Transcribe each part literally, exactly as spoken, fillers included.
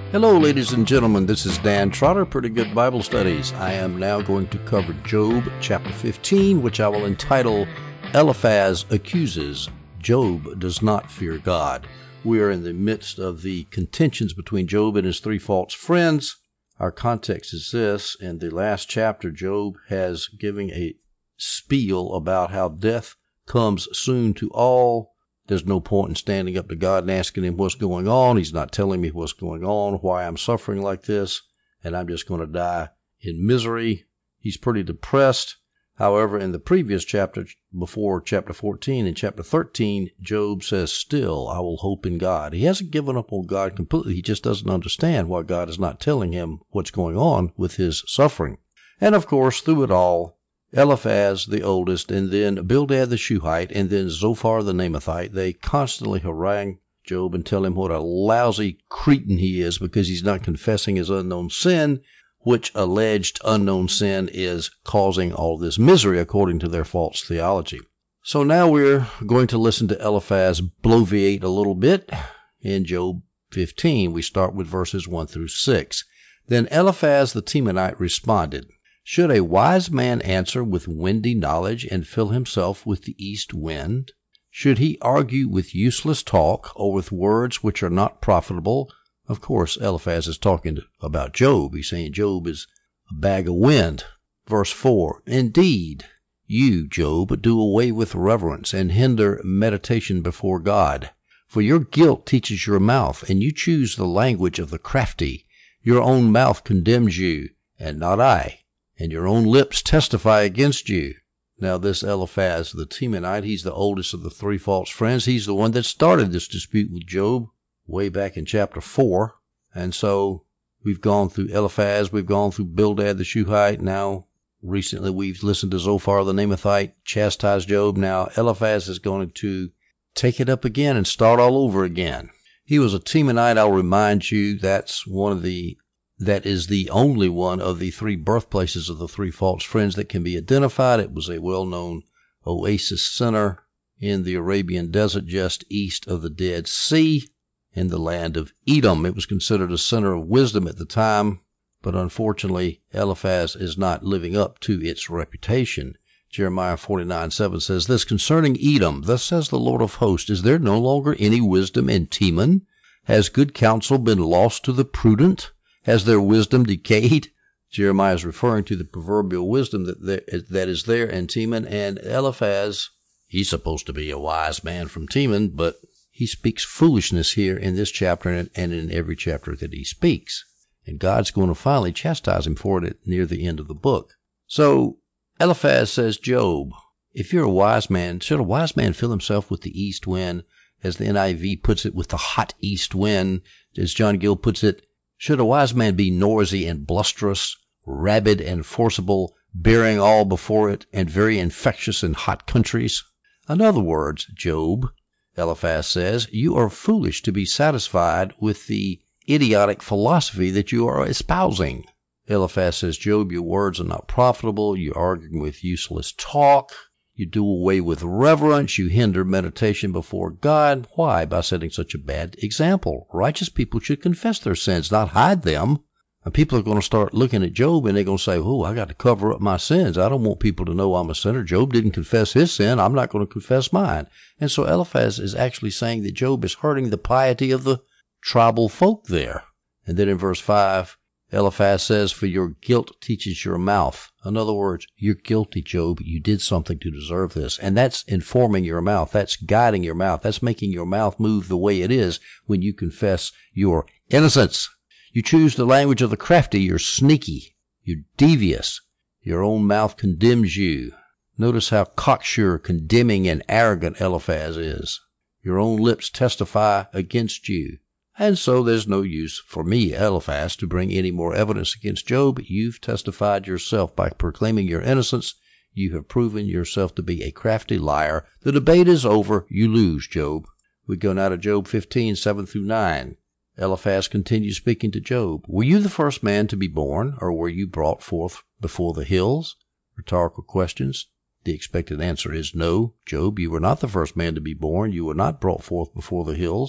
Hello, ladies and gentlemen. This is Dan Trotter, Pretty Good Bible Studies. I am now going to cover Job chapter fifteen, which I will entitle Eliphaz Accuses Job Does Not Fear God. We are in the midst of the contentions between Job and his three false friends. Our context is this. In the last chapter, Job has given a spiel about how death comes soon to all. There's no point in standing up to God and asking him what's going on. He's not telling me what's going on, why I'm suffering like this, and I'm just going to die in misery. He's pretty depressed. However, in the previous chapter, before chapter fourteen and chapter thirteen, Job says, still, I will hope in God. He hasn't given up on God completely. He just doesn't understand why God is not telling him what's going on with his suffering. And of course, through it all, Eliphaz, the oldest, and then Bildad the Shuhite, and then Zophar the Naamathite, they constantly harangue Job and tell him what a lousy cretin he is because he's not confessing his unknown sin, which alleged unknown sin is causing all this misery according to their false theology. So now we're going to listen to Eliphaz bloviate a little bit in Job fifteen. We start with verses one through six. Then Eliphaz the Temanite responded, should a wise man answer with windy knowledge and fill himself with the east wind? Should he argue with useless talk or with words which are not profitable? Of course, Eliphaz is talking about Job. He's saying Job is a bag of wind. Verse four, indeed, you, Job, do away with reverence and hinder meditation before God. For your guilt teaches your mouth, and you choose the language of the crafty. Your own mouth condemns you, and not I. And your own lips testify against you. Now this Eliphaz the Temanite, he's the oldest of the three false friends. He's the one that started this dispute with Job way back in chapter four. And so we've gone through Eliphaz, we've gone through Bildad the Shuhite. Now recently we've listened to Zophar the Naamathite chastise Job. Now Eliphaz is going to take it up again and start all over again. He was a Temanite. I'll remind you that's one of the That is the only one of the three birthplaces of the three false friends that can be identified. It was a well-known oasis center in the Arabian desert just east of the Dead Sea in the land of Edom. It was considered a center of wisdom at the time, but unfortunately Eliphaz is not living up to its reputation. Jeremiah forty-nine seven says this concerning Edom, thus says the Lord of hosts, is there no longer any wisdom in Teman? Has good counsel been lost to the prudent? Has their wisdom decayed? Jeremiah is referring to the proverbial wisdom that there, that is there in Teman. And Eliphaz, he's supposed to be a wise man from Teman, but he speaks foolishness here in this chapter and in every chapter that he speaks. And God's going to finally chastise him for it near the end of the book. So Eliphaz says, Job, if you're a wise man, should a wise man fill himself with the east wind, as the N I V puts it, with the hot east wind, as John Gill puts it, should a wise man be noisy and blusterous, rabid and forcible, bearing all before it, and very infectious in hot countries? In other words, Job, Eliphaz says, you are foolish to be satisfied with the idiotic philosophy that you are espousing. Eliphaz says, Job, your words are not profitable. You're arguing with useless talk. You do away with reverence. You hinder meditation before God. Why? By setting such a bad example. Righteous people should confess their sins, not hide them. And people are going to start looking at Job and they're going to say, oh, I got to cover up my sins. I don't want people to know I'm a sinner. Job didn't confess his sin. I'm not going to confess mine. And so Eliphaz is actually saying that Job is hurting the piety of the tribal folk there. And then in verse five, Eliphaz says, for your guilt teaches your mouth. In other words, you're guilty, Job. You did something to deserve this. And that's informing your mouth. That's guiding your mouth. That's making your mouth move the way it is when you confess your innocence. You choose the language of the crafty. You're sneaky. You're devious. Your own mouth condemns you. Notice how cocksure, condemning, and arrogant Eliphaz is. Your own lips testify against you. And so there's no use for me, Eliphaz, to bring any more evidence against Job. You've testified yourself by proclaiming your innocence. You have proven yourself to be a crafty liar. The debate is over. You lose, Job. We go now to Job fifteen, seven through nine. Eliphaz continues speaking to Job. Were you the first man to be born, or were you brought forth before the hills? Rhetorical questions. The expected answer is no. Job, you were not the first man to be born. You were not brought forth before the hills.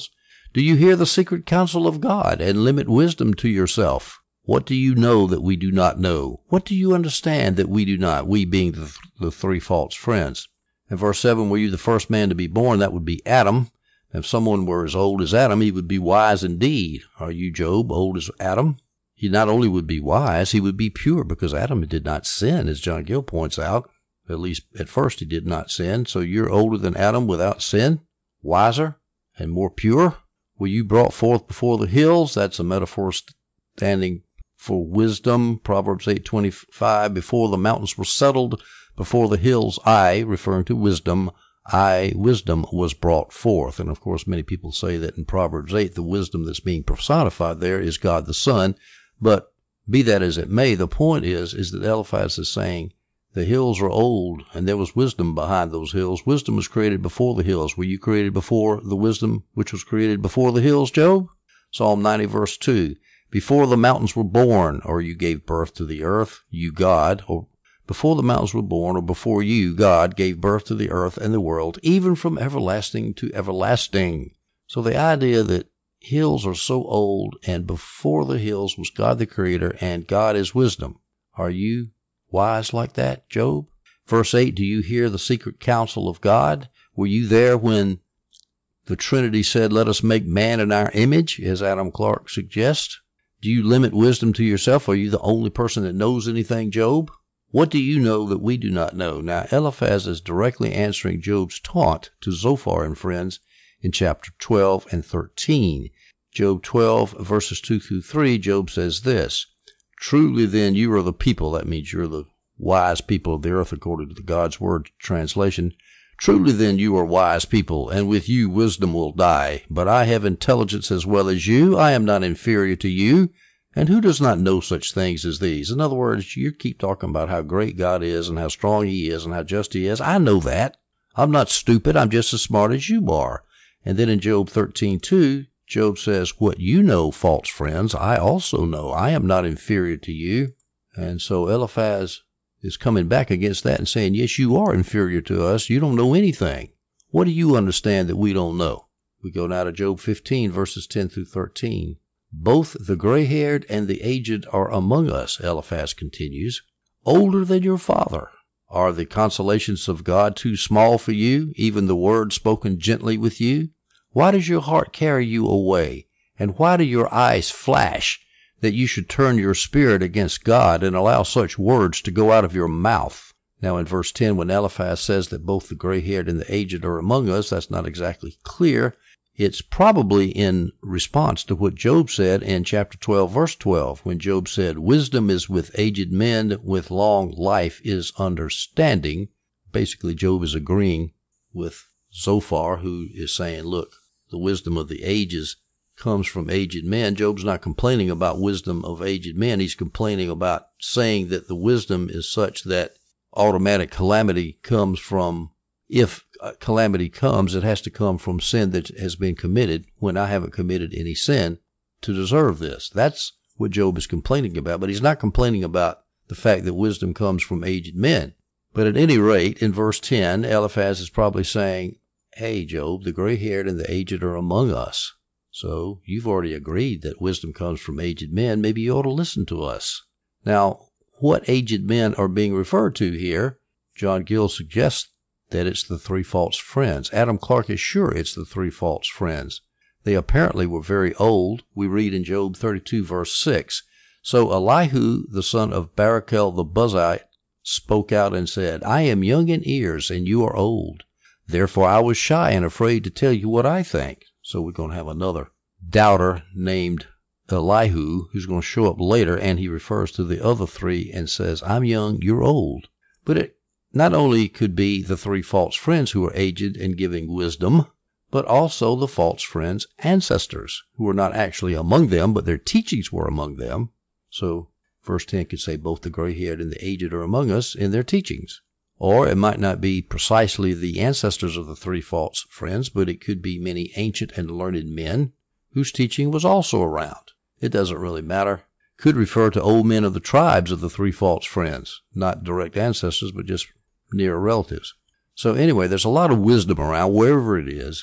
Do you hear the secret counsel of God and limit wisdom to yourself? What do you know that we do not know? What do you understand that we do not, we being the, th- the three false friends? In verse seven, were you the first man to be born? That would be Adam. If someone were as old as Adam, he would be wise indeed. Are you, Job, old as Adam? He not only would be wise, he would be pure, because Adam did not sin, as John Gill points out. At least at first he did not sin. So you're older than Adam without sin, wiser, and more pure. Were you brought forth before the hills? That's a metaphor standing for wisdom. Proverbs eight twenty-five, before the mountains were settled, before the hills, I, referring to wisdom, I, wisdom, was brought forth. And of course, many people say that in Proverbs eight, the wisdom that's being personified there is God the Son. But be that as it may, the point is, is that Eliphaz is saying the hills are old and there was wisdom behind those hills. Wisdom was created before the hills. Were you created before the wisdom which was created before the hills, Job? Psalm ninety, verse two. Before the mountains were born, or you gave birth to the earth, you, God, or before the mountains were born, or before you, God, gave birth to the earth and the world, even from everlasting to everlasting. So the idea that hills are so old, and before the hills was God the Creator, and God is wisdom. Are you wise like that, Job? Verse eight, do you hear the secret counsel of God? Were you there when the Trinity said, let us make man in our image, as Adam Clarke suggests? Do you limit wisdom to yourself? Are you the only person that knows anything, Job? What do you know that we do not know? Now, Eliphaz is directly answering Job's taunt to Zophar and friends in chapter twelve and thirteen. Job twelve, verses two through three, Job says this, truly then you are the people, that means you're the wise people of the earth according to the God's Word translation. Truly then you are wise people, and with you wisdom will die. But I have intelligence as well as you. I am not inferior to you. And who does not know such things as these? In other words, you keep talking about how great God is and how strong he is and how just he is. I know that. I'm not stupid. I'm just as smart as you are. And then in Job thirteen two, Job says, what you know, false friends, I also know. I am not inferior to you. And so Eliphaz is coming back against that and saying, yes, you are inferior to us. You don't know anything. What do you understand that we don't know? We go now to Job fifteen, verses ten through thirteen. Both the gray-haired and the aged are among us, Eliphaz continues, older than your father. Are the consolations of God too small for you, even the word spoken gently with you? Why does your heart carry you away? And why do your eyes flash, that you should turn your spirit against God and allow such words to go out of your mouth? Now in verse ten, when Eliphaz says that both the gray-haired and the aged are among us, that's not exactly clear. It's probably in response to what Job said in chapter twelve, verse twelve, when Job said, wisdom is with aged men, with long life is understanding. Basically, Job is agreeing with Zophar, who is saying, look, the wisdom of the ages comes from aged men. Job's not complaining about wisdom of aged men. He's complaining about saying that the wisdom is such that automatic calamity comes from, if calamity comes, it has to come from sin that has been committed when I haven't committed any sin to deserve this. That's what Job is complaining about, but he's not complaining about the fact that wisdom comes from aged men. But at any rate, in verse ten, Eliphaz is probably saying, hey, Job, the gray-haired and the aged are among us. So you've already agreed that wisdom comes from aged men. Maybe you ought to listen to us. Now, what aged men are being referred to here? John Gill suggests that it's the three false friends. Adam Clarke is sure it's the three false friends. They apparently were very old. We read in Job thirty-two, verse six. So Elihu, the son of Barachel the Buzite, spoke out and said, I am young in years, and you are old. Therefore I was shy and afraid to tell you what I think. So we're going to have another doubter named Elihu, who's going to show up later, and he refers to the other three and says, I'm young, you're old. But it not only could be the three false friends who are aged and giving wisdom, but also the false friends' ancestors, who were not actually among them, but their teachings were among them. So verse ten could say both the gray-haired and the aged are among us in their teachings. Or it might not be precisely the ancestors of the three false friends, but it could be many ancient and learned men whose teaching was also around. It doesn't really matter. Could refer to old men of the tribes of the three false friends, not direct ancestors, but just near relatives. So anyway, there's a lot of wisdom around, wherever it is.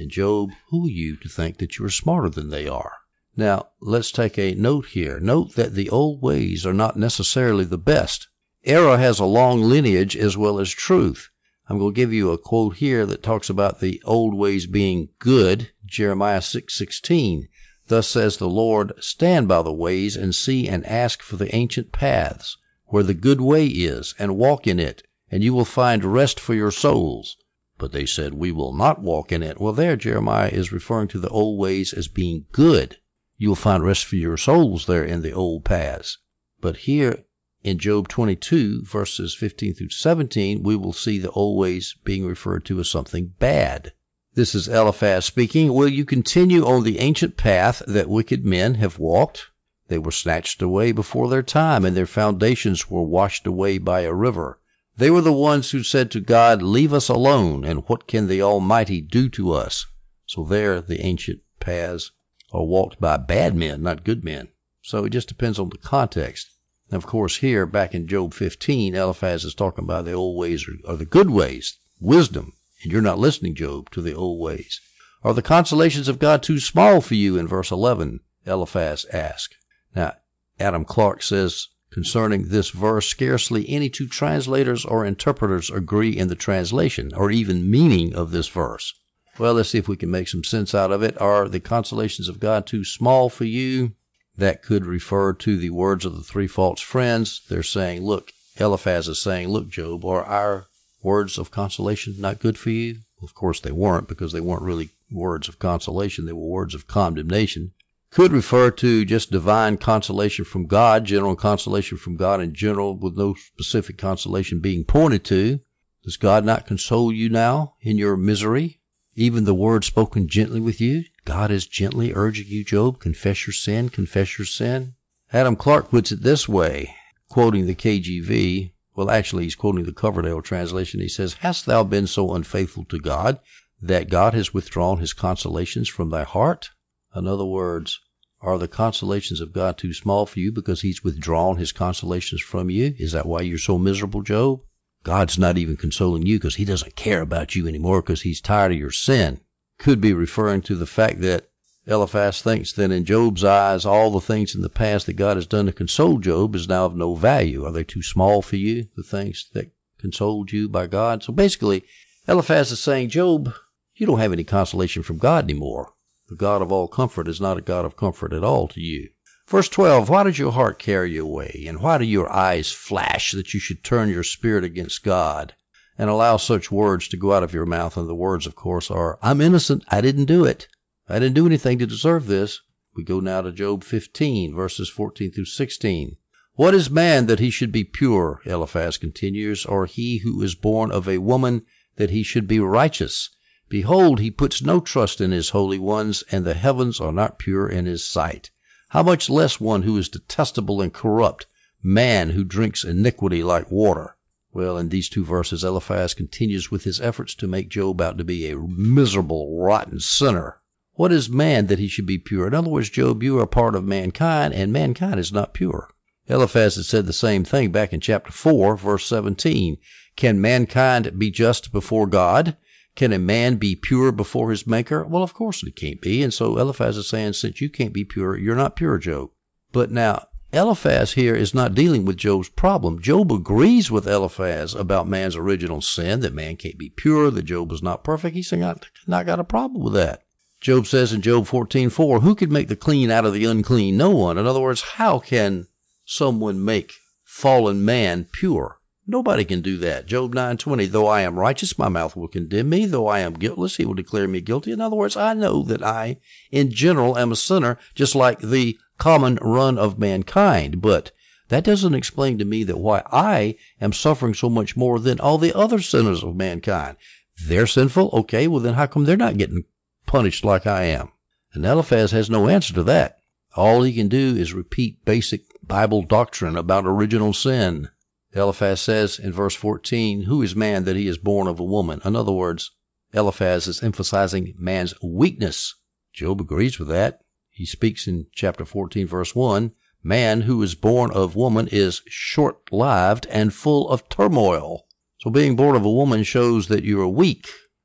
And Job, who are you to think that you are smarter than they are? Now, let's take a note here. Note that the old ways are not necessarily the best. Error has a long lineage as well as truth. I'm going to give you a quote here that talks about the old ways being good. Jeremiah six sixteen. Thus says the Lord, stand by the ways and see and ask for the ancient paths, where the good way is, and walk in it, and you will find rest for your souls. But they said, we will not walk in it. Well, there Jeremiah is referring to the old ways as being good. You will find rest for your souls there in the old paths. But here in Job twenty-two, verses fifteen through seventeen, we will see the old ways being referred to as something bad. This is Eliphaz speaking. Will you continue on the ancient path that wicked men have walked? They were snatched away before their time, and their foundations were washed away by a river. They were the ones who said to God, leave us alone, and what can the Almighty do to us? So there, the ancient paths are walked by bad men, not good men. So it just depends on the context. And of course, here, back in Job fifteen, Eliphaz is talking about the old ways or, or the good ways, wisdom. And you're not listening, Job, to the old ways. Are the consolations of God too small for you? In verse eleven, Eliphaz asked. Now, Adam Clarke says concerning this verse, scarcely any two translators or interpreters agree in the translation or even meaning of this verse. Well, let's see if we can make some sense out of it. Are the consolations of God too small for you? That could refer to the words of the three false friends. They're saying, look, Eliphaz is saying, look, Job, are our words of consolation not good for you? Well, of course they weren't, because they weren't really words of consolation. They were words of condemnation. Could refer to just divine consolation from God, general consolation from God in general, with no specific consolation being pointed to. Does God not console you now in your misery? Even the word spoken gently with you? God is gently urging you, Job, confess your sin, confess your sin. Adam Clarke puts it this way, quoting the K J V. Well, actually, he's quoting the Coverdale translation. He says, hast thou been so unfaithful to God that God has withdrawn his consolations from thy heart? In other words, are the consolations of God too small for you because he's withdrawn his consolations from you? Is that why you're so miserable, Job? God's not even consoling you because he doesn't care about you anymore because he's tired of your sin. Could be referring to the fact that Eliphaz thinks that in Job's eyes, all the things in the past that God has done to console Job is now of no value. Are they too small for you, the things that consoled you by God? So basically, Eliphaz is saying, Job, you don't have any consolation from God anymore. The God of all comfort is not a God of comfort at all to you. Verse twelve, why does your heart carry you away, and why do your eyes flash that you should turn your spirit against God and allow such words to go out of your mouth? And the words, of course, are, I'm innocent. I didn't do it. I didn't do anything to deserve this. We go now to Job fifteen, verses fourteen through sixteen. What is man that he should be pure, Eliphaz continues, or he who is born of a woman that he should be righteous? Behold, he puts no trust in his holy ones, and the heavens are not pure in his sight. How much less one who is detestable and corrupt, man who drinks iniquity like water? Well, in these two verses, Eliphaz continues with his efforts to make Job out to be a miserable, rotten sinner. What is man that he should be pure? In other words, Job, you are a part of mankind, and mankind is not pure. Eliphaz had said the same thing back in chapter four, verse seventeen. Can mankind be just before God? Can a man be pure before his maker? Well, of course it can't be. And so Eliphaz is saying, since you can't be pure, you're not pure, Job. But now, Eliphaz here is not dealing with Job's problem. Job agrees with Eliphaz about man's original sin, that man can't be pure, that Job is not perfect. He's not, not got a problem with that. Job says in Job fourteen four, who could make the clean out of the unclean? No one. In other words, how can someone make fallen man pure? Nobody can do that. Job nine twenty, though I am righteous, my mouth will condemn me. Though I am guiltless, he will declare me guilty. In other words, I know that I, in general, am a sinner, just like the common run of mankind. But that doesn't explain to me that why I am suffering so much more than all the other sinners of mankind. They're sinful? Okay, well then how come they're not getting punished like I am? And Eliphaz has no answer to that. All he can do is repeat basic Bible doctrine about original sin. Eliphaz says in verse fourteen, who is man that he is born of a woman? In other words, Eliphaz is emphasizing man's weakness. Job agrees with that. He speaks in chapter fourteen, verse one, man who is born of woman is short-lived and full of turmoil. So being born of a woman shows that you are weak.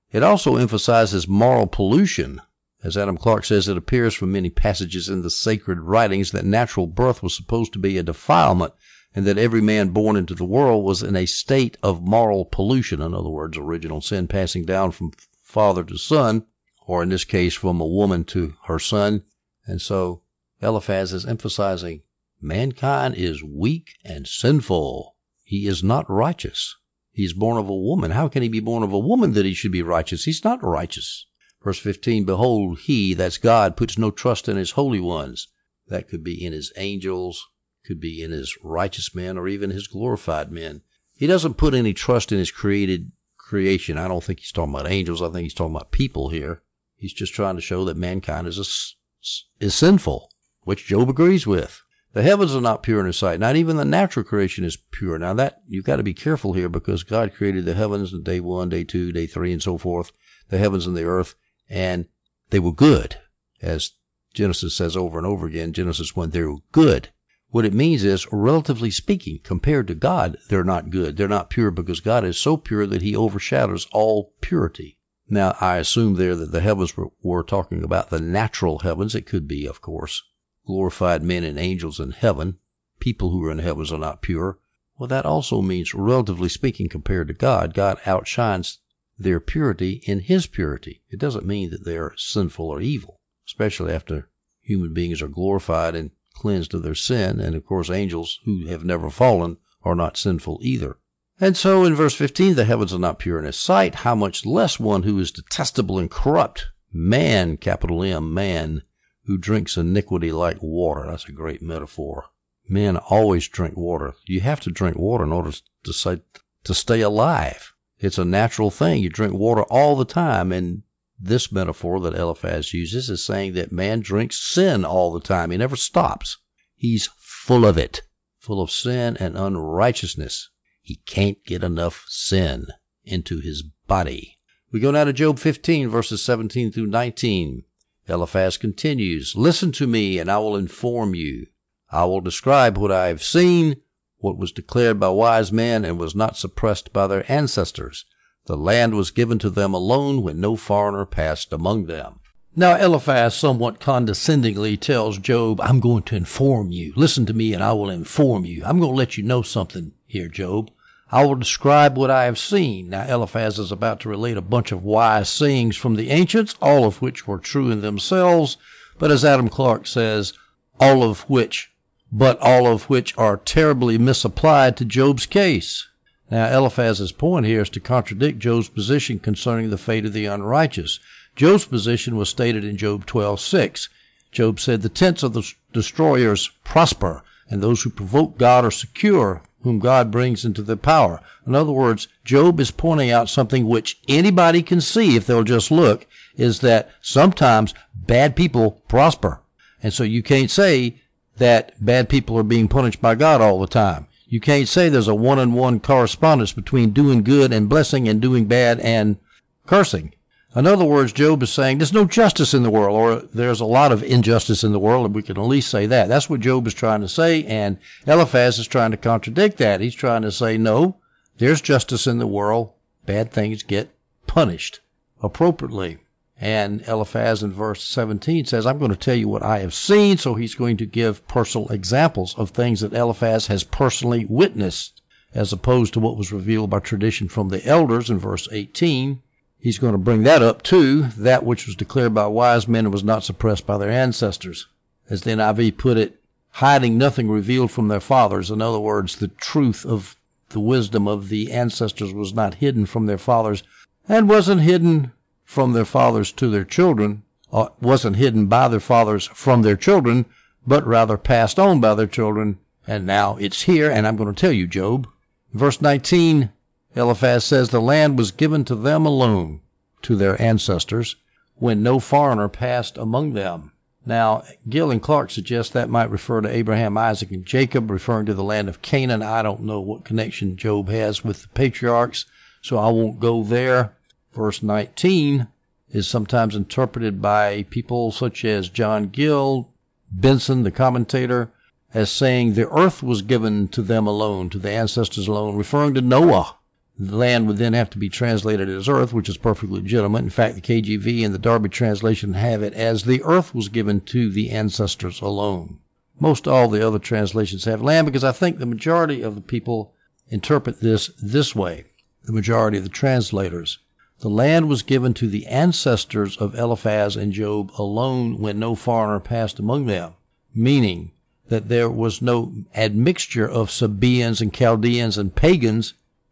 It also emphasizes moral pollution. As Adam Clarke says, it appears from many passages in the sacred writings that natural birth was supposed to be a defilement, and that every man born into the world was in a state of moral pollution. In other words, original sin passing down from father to son, or in this case, from a woman to her son. And so Eliphaz is emphasizing mankind is weak and sinful. He is not righteous. He's born of a woman. How can he be born of a woman that he should be righteous? He's not righteous. Verse fifteen, behold, he, that's God, puts no trust in his holy ones. That could be in his angels, could be in his righteous men, or even his glorified men. He doesn't put any trust in his created creation. I don't think he's talking about angels. I think he's talking about people here. He's just trying to show that mankind is a, is sinful, which Job agrees with. The heavens are not pure in his sight. Not even the natural creation is pure. Now that, you've got to be careful here, because God created the heavens in day one, day two, day three, and so forth, the heavens and the earth, and they were good. As Genesis says over and over again, Genesis one, they were good. What it means is, relatively speaking, compared to God, they're not good. They're not pure, because God is so pure that he overshadows all purity. Now, I assume there that the heavens were, were talking about the natural heavens. It could be, of course, glorified men and angels in heaven. People who are in heavens are not pure. Well, that also means, relatively speaking, compared to God, God outshines their purity in his purity. It doesn't mean that they're sinful or evil, especially after human beings are glorified and cleansed of their sin. And, of course, angels who have never fallen are not sinful either. And so in verse fifteen, the heavens are not pure in his sight. How much less one who is detestable and corrupt, man, capital M, man, who drinks iniquity like water. That's a great metaphor. Men always drink water. You have to drink water in order to say, to stay alive. It's a natural thing. You drink water all the time. And this metaphor that Eliphaz uses is saying that man drinks sin all the time. He never stops. He's full of it, full of sin and unrighteousness. He can't get enough sin into his body. We go now to Job fifteen, verses seventeen through nineteen. Eliphaz continues, listen to me, and I will inform you. I will describe what I have seen, what was declared by wise men and was not suppressed by their ancestors. The land was given to them alone when no foreigner passed among them. Now Eliphaz somewhat condescendingly tells Job, I'm going to inform you. Listen to me and I will inform you. I'm going to let you know something here, Job. I will describe what I have seen. Now Eliphaz is about to relate a bunch of wise sayings from the ancients, all of which were true in themselves, but as Adam Clarke says, all of which, but all of which are terribly misapplied to Job's case. Now Eliphaz's point here is to contradict Job's position concerning the fate of the unrighteous. Job's position was stated in Job twelve six. Job said, the tents of the destroyers prosper, and those who provoke God are secure, whom God brings into their power. In other words, Job is pointing out something which anybody can see if they'll just look, is that sometimes bad people prosper. And so you can't say that bad people are being punished by God all the time. You can't say there's a one-on-one correspondence between doing good and blessing and doing bad and cursing. In other words, Job is saying there's no justice in the world, or there's a lot of injustice in the world, and we can at least say that. That's what Job is trying to say, and Eliphaz is trying to contradict that. He's trying to say, no, there's justice in the world. Bad things get punished appropriately. And Eliphaz in verse seventeen says, I'm going to tell you what I have seen, so he's going to give personal examples of things that Eliphaz has personally witnessed, as opposed to what was revealed by tradition from the elders in verse eighteen. He's going to bring that up too, that which was declared by wise men and was not suppressed by their ancestors. As the N I V put it, hiding nothing revealed from their fathers. In other words, the truth of the wisdom of the ancestors was not hidden from their fathers, and wasn't hidden from their fathers to their children, or wasn't hidden by their fathers from their children, but rather passed on by their children. And now it's here, and I'm going to tell you, Job. Verse nineteen, Eliphaz says, the land was given to them alone, to their ancestors, when no foreigner passed among them. Now, Gill and Clark suggest that might refer to Abraham, Isaac, and Jacob, referring to the land of Canaan. I don't know what connection Job has with the patriarchs, so I won't go there. Verse nineteen is sometimes interpreted by people such as John Gill, Benson, the commentator, as saying the earth was given to them alone, to the ancestors alone, referring to Noah. The land would then have to be translated as earth, which is perfectly legitimate. In fact, the K J V and the Darby translation have it as the earth was given to the ancestors alone. Most all the other translations have land, because I think the majority of the people interpret this this way, the majority of the translators. The land was given to the ancestors of Eliphaz and Job alone when no foreigner passed among them, meaning that there was no admixture of Sabaeans and Chaldeans and pagans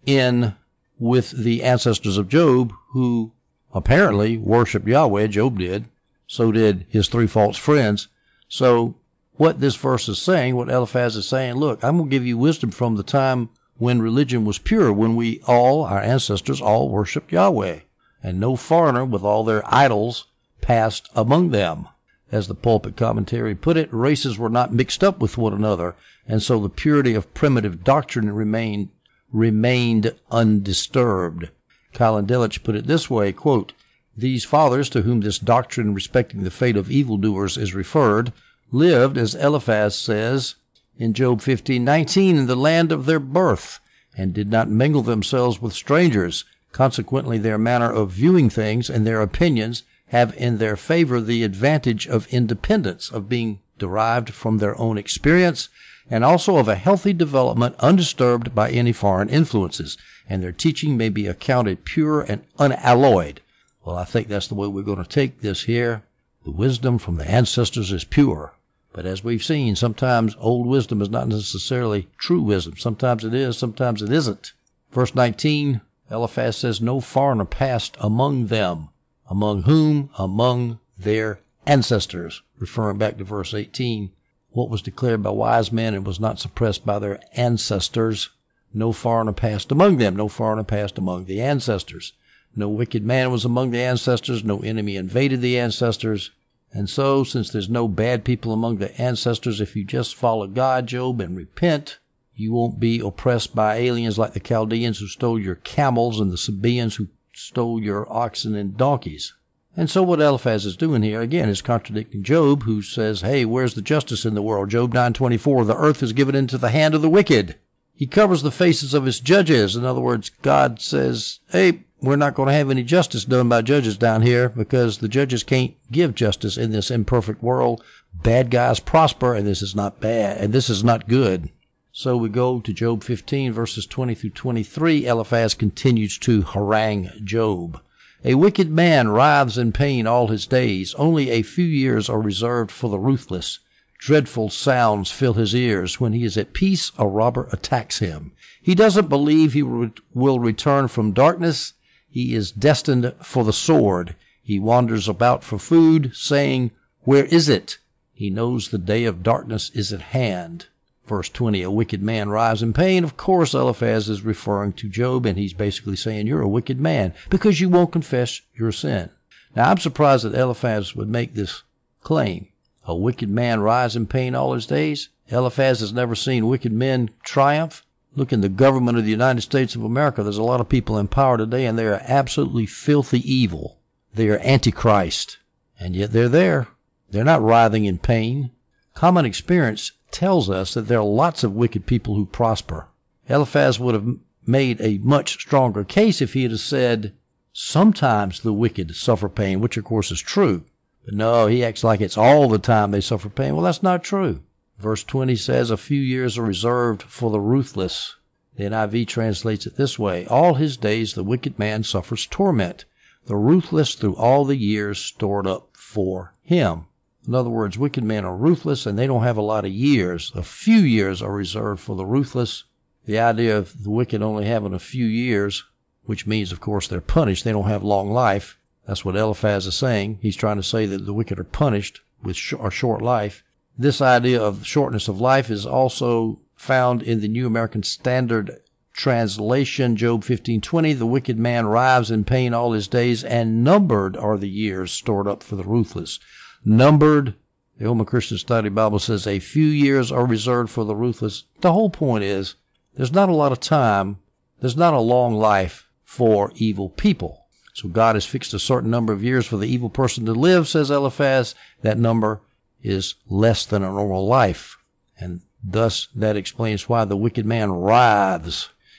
in with the ancestors of Job, who apparently worshiped Yahweh. Job did. So did his three false friends. So what this verse is saying, what Eliphaz is saying, look, I'm going to give you wisdom from the time when religion was pure, when we all, our ancestors, all worshiped Yahweh, and no foreigner with all their idols passed among them. As the pulpit commentary put it, races were not mixed up with one another, and so the purity of primitive doctrine remained remained undisturbed. Colin Delitzsch put it this way, quote, "These fathers, to whom this doctrine respecting the fate of evildoers is referred, lived, as Eliphaz says in Job fifteen nineteen, in the land of their birth, and did not mingle themselves with strangers. Consequently, their manner of viewing things and their opinions have in their favor the advantage of independence, of being derived from their own experience, and also of a healthy development undisturbed by any foreign influences, and their teaching may be accounted pure and unalloyed." Well, I think that's the way we're going to take this here. The wisdom from the ancestors is pure. But as we've seen, sometimes old wisdom is not necessarily true wisdom. Sometimes it is, sometimes it isn't. Verse nineteen, Eliphaz says, "No foreigner passed among them." Among whom? Among their ancestors. Referring back to verse eighteen, what was declared by wise men and was not suppressed by their ancestors. No foreigner passed among them. No foreigner passed among the ancestors. No wicked man was among the ancestors. No enemy invaded the ancestors. And so, since there's no bad people among the ancestors, if you just follow God, Job, and repent, you won't be oppressed by aliens like the Chaldeans who stole your camels and the Sabaeans who stole your oxen and donkeys. And so what Eliphaz is doing here, again, is contradicting Job, who says, hey, where's the justice in the world? Job nine twenty-four, the earth is given into the hand of the wicked. He covers the faces of his judges. In other words, God says, hey, we're not going to have any justice done by judges down here because the judges can't give justice in this imperfect world. Bad guys prosper, and this is not bad, and this is not good. So we go to Job fifteen, verses twenty through twenty-three. Eliphaz continues to harangue Job. A wicked man writhes in pain all his days. Only a few years are reserved for the ruthless. Dreadful sounds fill his ears. When he is at peace, a robber attacks him. He doesn't believe he will return from darkness. He is destined for the sword. He wanders about for food, saying, where is it? He knows the day of darkness is at hand. Verse twenty, a wicked man writhes in pain. Of course, Eliphaz is referring to Job, and he's basically saying, you're a wicked man because you won't confess your sin. Now, I'm surprised that Eliphaz would make this claim. A wicked man writhes in pain all his days. Eliphaz has never seen wicked men triumph. Look, in the government of the United States of America, there's a lot of people in power today, and they are absolutely filthy evil. They are antichrist, and yet they're there. They're not writhing in pain. Common experience tells us that there are lots of wicked people who prosper. Eliphaz would have made a much stronger case if he had said, sometimes the wicked suffer pain, which of course is true. But no, he acts like it's all the time they suffer pain. Well, that's not true. Verse twenty says, a few years are reserved for the ruthless. The N I V translates it this way, all his days the wicked man suffers torment, the ruthless through all the years stored up for him. In other words, wicked men are ruthless, and they don't have a lot of years. A few years are reserved for the ruthless. The idea of the wicked only having a few years, which means, of course, they're punished. They don't have long life. That's what Eliphaz is saying. He's trying to say that the wicked are punished with sh- a short life. This idea of shortness of life is also found in the New American Standard Translation, Job fifteen twenty. The wicked man writhes in pain all his days, and numbered are the years stored up for the ruthless. Numbered, the Old Christian Study Bible says a few years are reserved for the ruthless. The whole point is there's not a lot of time, there's not a long life for evil people. So God has fixed a certain number of years for the evil person to live, says Eliphaz. That number is less than a normal life. And thus that explains why the wicked man writhes.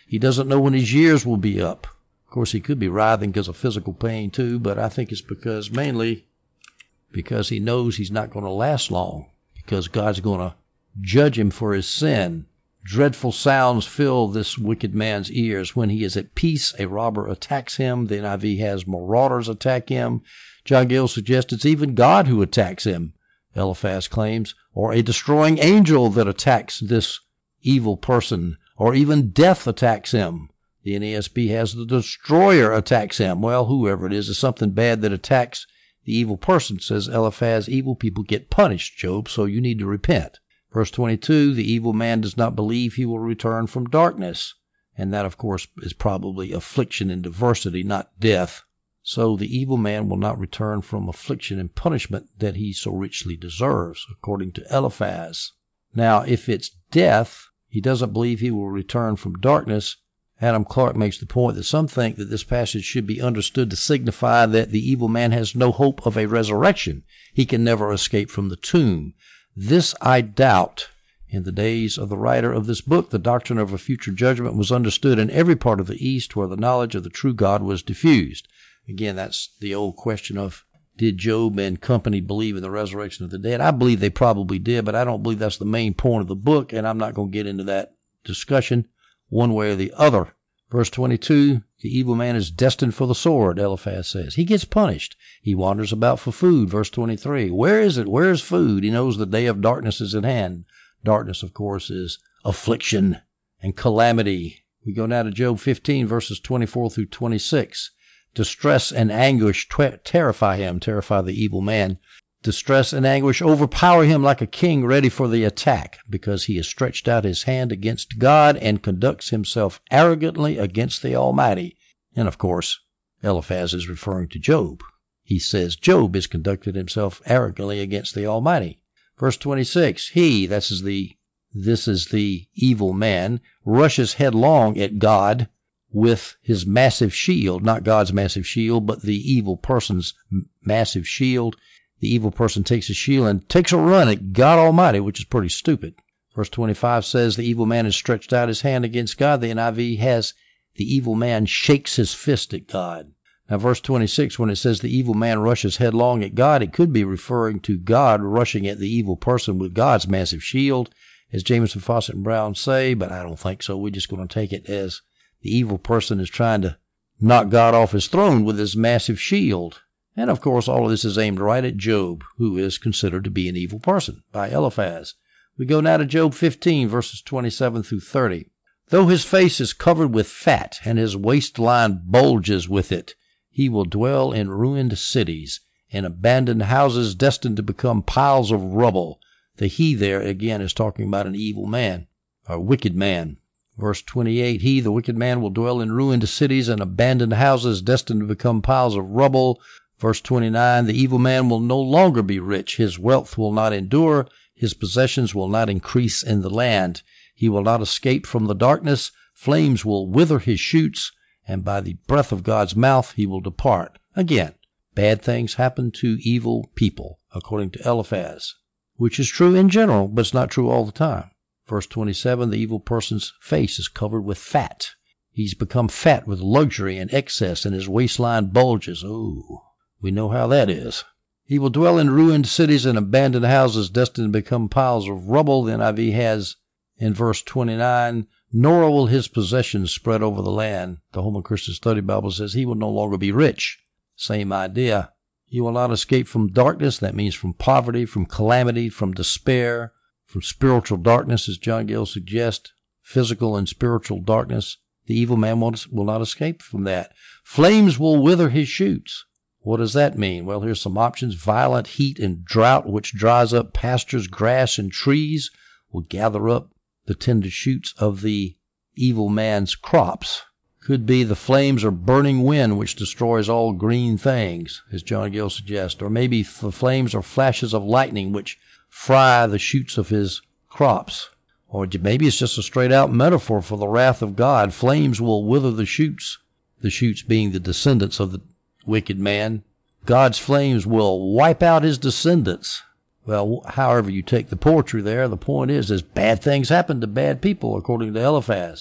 He doesn't know when his years will be up. Of course, he could be writhing because of physical pain too, but I think it's because mainly because he knows he's not going to last long, because God's going to judge him for his sin. Dreadful sounds fill this wicked man's ears. When he is at peace, a robber attacks him. The N I V has marauders attack him. John Gill suggests it's even God who attacks him, Eliphaz claims, or a destroying angel that attacks this evil person, or even death attacks him. The N A S B has the destroyer attacks him. Well, whoever it is, is something bad that attacks the evil person. Says Eliphaz, evil people get punished, Job, so you need to repent. Verse twenty-two, the evil man does not believe he will return from darkness. And that, of course, is probably affliction and adversity, not death. So the evil man will not return from affliction and punishment that he so richly deserves, according to Eliphaz. Now, if it's death, he doesn't believe he will return from darkness. Adam Clark makes the point that some think that this passage should be understood to signify that the evil man has no hope of a resurrection. He can never escape from the tomb. This I doubt. In the days of the writer of this book, the doctrine of a future judgment was understood in every part of the East where the knowledge of the true God was diffused. Again, that's the old question of, did Job and company believe in the resurrection of the dead? I believe they probably did, but I don't believe that's the main point of the book, and I'm not going to get into that discussion one way or the other. Verse twenty-two, the evil man is destined for the sword, Eliphaz says. He gets punished. He wanders about for food. Verse twenty-three, where is it? Where is food? He knows the day of darkness is at hand. Darkness, of course, is affliction and calamity. We go now to Job fifteen, verses twenty-four through twenty-six. Distress and anguish ter- terrify him, terrify the evil man. Distress and anguish overpower him like a king ready for the attack, because he has stretched out his hand against God and conducts himself arrogantly against the Almighty. And, of course, Eliphaz is referring to Job. He says Job has conducted himself arrogantly against the Almighty. Verse twenty-six, he, this is the, this is the evil man, rushes headlong at God with his massive shield, not God's massive shield, but the evil person's massive shield. The evil person takes a shield and takes a run at God Almighty, which is pretty stupid. Verse twenty-five says the evil man has stretched out his hand against God. The N I V has the evil man shakes his fist at God. Now, verse twenty-six, when it says the evil man rushes headlong at God, it could be referring to God rushing at the evil person with God's massive shield, as Jameson, Fawcett, and Brown say, but I don't think so. We're just going to take it as the evil person is trying to knock God off his throne with his massive shield. And, of course, all of this is aimed right at Job, who is considered to be an evil person by Eliphaz. We go now to Job fifteen, verses twenty-seven through thirty. Though his face is covered with fat and his waistline bulges with it, he will dwell in ruined cities, in abandoned houses destined to become piles of rubble. The he there, again, is talking about an evil man, a wicked man. Verse twenty-eight, he, the wicked man, will dwell in ruined cities and abandoned houses destined to become piles of rubble. Verse twenty-nine, the evil man will no longer be rich. His wealth will not endure. His possessions will not increase in the land. He will not escape from the darkness. Flames will wither his shoots, and by the breath of God's mouth he will depart. Again, bad things happen to evil people, according to Eliphaz, which is true in general, but it's not true all the time. Verse twenty-seven, the evil person's face is covered with fat. He's become fat with luxury and excess, and his waistline bulges. Oh, we know how that is. He will dwell in ruined cities and abandoned houses destined to become piles of rubble. The N I V has in verse twenty-nine, nor will his possessions spread over the land. The Holman Christian Study Bible says he will no longer be rich. Same idea. He will not escape from darkness. That means from poverty, from calamity, from despair, from spiritual darkness, as John Gill suggests, physical and spiritual darkness. The evil man will not escape from that. Flames will wither his shoots. What does that mean? Well, here's some options. Violent heat and drought, which dries up pastures, grass, and trees, will gather up the tender shoots of the evil man's crops. Could be the flames or burning wind, which destroys all green things, as John Gill suggests. Or maybe the flames or flashes of lightning, which fry the shoots of his crops. Or maybe it's just a straight-out metaphor for the wrath of God. Flames will wither the shoots, the shoots being the descendants of the wicked man. God's flames will wipe out his descendants. Well, however you take the poetry there, the point is, is bad things happen to bad people, according to Eliphaz.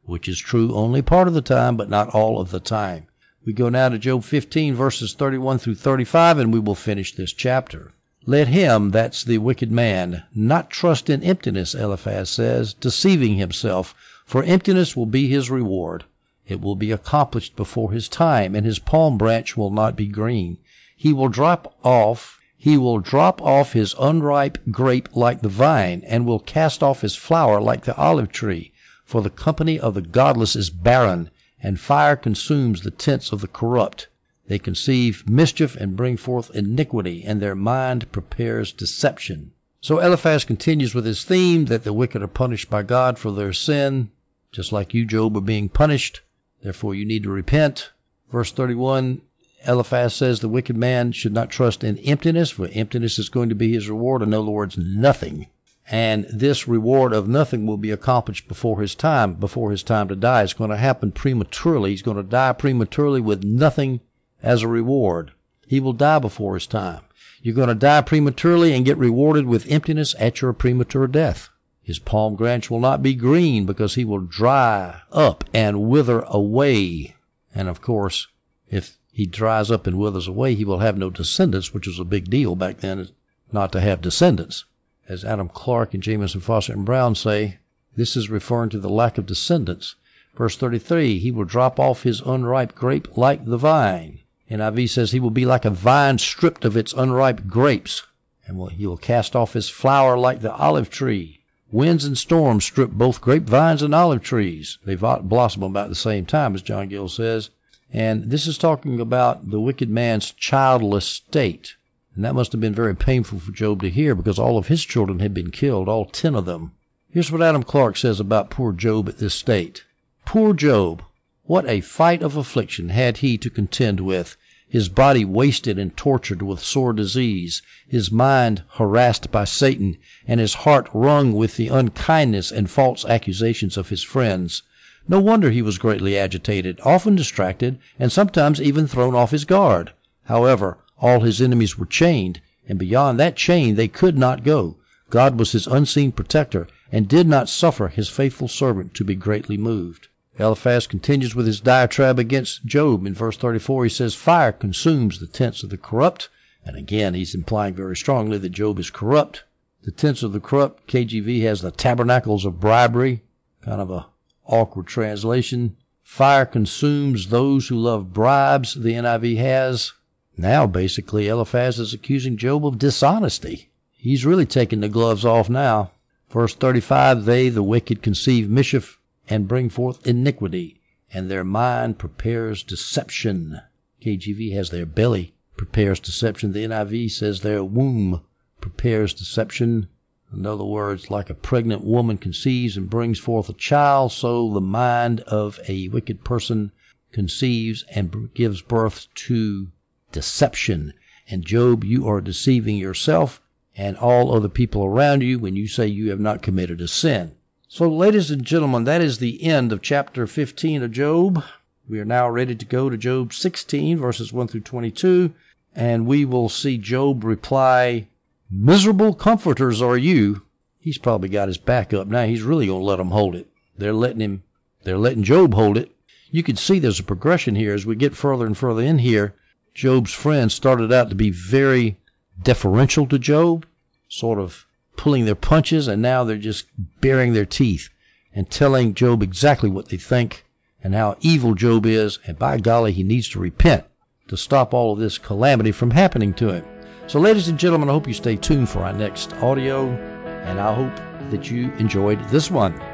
which is true only part of the time, but not all of the time. We go now to Job fifteen, verses thirty-one through thirty-five, and we will finish this chapter. Let him, that's the wicked man, not trust in emptiness, Eliphaz says, deceiving himself, for emptiness will be his reward. It will be accomplished before his time, and his palm branch will not be green. He will drop off, he will drop off his unripe grape like the vine, and will cast off his flower like the olive tree. For the company of the godless is barren, and fire consumes the tents of the corrupt. They conceive mischief and bring forth iniquity, and their mind prepares deception. So Eliphaz continues with his theme that the wicked are punished by God for their sin, just like you, Job, are being punished. Therefore you need to repent. Verse thirty-one, Eliphaz says the wicked man should not trust in emptiness, for emptiness is going to be his reward. In other words, nothing. And this reward of nothing will be accomplished before his time, before his time to die. It's going to happen prematurely. He's going to die prematurely with nothing as a reward. He will die before his time. You're going to die prematurely and get rewarded with emptiness at your premature death. His palm branch will not be green because he will dry up and wither away. And of course, if he dries up and withers away, he will have no descendants, which was a big deal back then, not to have descendants. As Adam Clark and Jamieson, Fawcett, and Brown say, this is referring to the lack of descendants. Verse thirty-three, he will drop off his unripe grape like the vine. N I V says he will be like a vine stripped of its unripe grapes, and he will cast off his flower like the olive tree. Winds and storms strip both grapevines and olive trees. They blossom about the same time, as John Gill says. And this is talking about the wicked man's childless state. And that must have been very painful for Job to hear, because all of his children had been killed, all ten of them. Here's what Adam Clark says about poor Job at this state. Poor Job, what a fight of affliction had he to contend with, his body wasted and tortured with sore disease, his mind harassed by Satan, and his heart wrung with the unkindness and false accusations of his friends. No wonder he was greatly agitated, often distracted, and sometimes even thrown off his guard. However, all his enemies were chained, and beyond that chain they could not go. God was his unseen protector, and did not suffer his faithful servant to be greatly moved. Eliphaz continues with his diatribe against Job. In verse thirty-four, he says, fire consumes the tents of the corrupt. And again, he's implying very strongly that Job is corrupt. The tents of the corrupt, K J V has the tabernacles of bribery, kind of a awkward translation. Fire consumes those who love bribes, the N I V has. Now, basically, Eliphaz is accusing Job of dishonesty. He's really taking the gloves off now. Verse thirty-five, they, the wicked, conceive mischief and bring forth iniquity, and their mind prepares deception. K J V has their belly prepares deception. The N I V says their womb prepares deception. In other words, like a pregnant woman conceives and brings forth a child, so the mind of a wicked person conceives and gives birth to deception. And Job, you are deceiving yourself and all other people around you when you say you have not committed a sin. So, ladies and gentlemen, that is the end of chapter fifteen of Job. We are now ready to go to Job sixteen, verses one through twenty-two, and we will see Job reply, miserable comforters are you. He's probably got his back up now. He's really going to let them hold it. They're letting him, they're letting Job hold it. You can see there's a progression here as we get further and further in here. Job's friends started out to be very deferential to Job, sort of pulling their punches, and now they're just baring their teeth and telling Job exactly what they think and how evil Job is, and by golly, he needs to repent to stop all of this calamity from happening to him. So, ladies and gentlemen, I hope you stay tuned for our next audio, and I hope that you enjoyed this one.